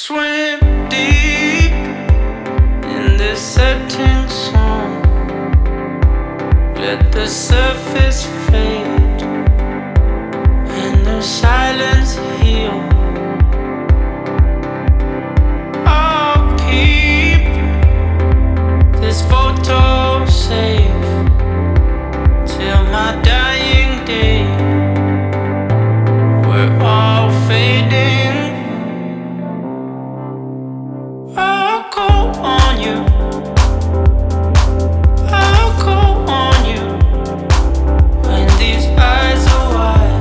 Swim deep in this setting sun. Let the surface fade and the silence heal. I'll keep this photo safe till my dying day. We're all fading. I'll go on you. I'll go on you when these eyes are wide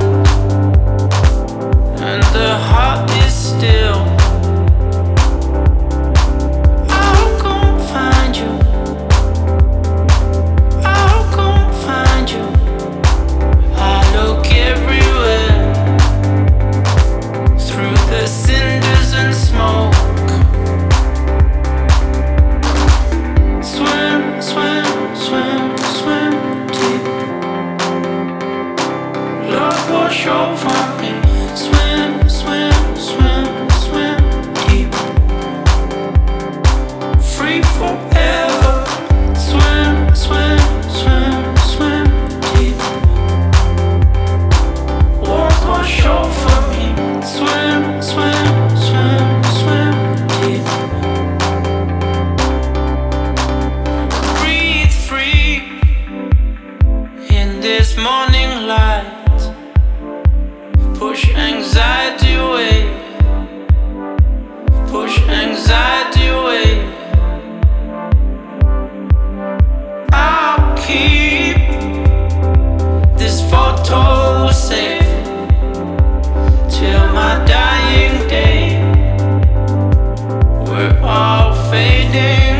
and the heart is still. I'll go find you. I'll go find you. I look everywhere through the cinders and smoke. Swim, swim, swim, swim deep. Love wash over me. Swim, swim, swim, swim deep. Free forever. Swim, swim, swim, swim deep. Love wash over me. Swim, swim, swim, swim deep. Breathe free in this morning light. Push anxiety away. Push anxiety away. I'll keep this photo safe till my dying day. We're all fading.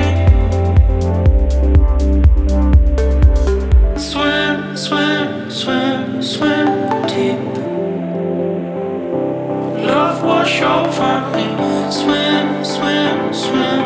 Swim, swim, swim, swim deep. Love wash over me. Swim, swim, swim.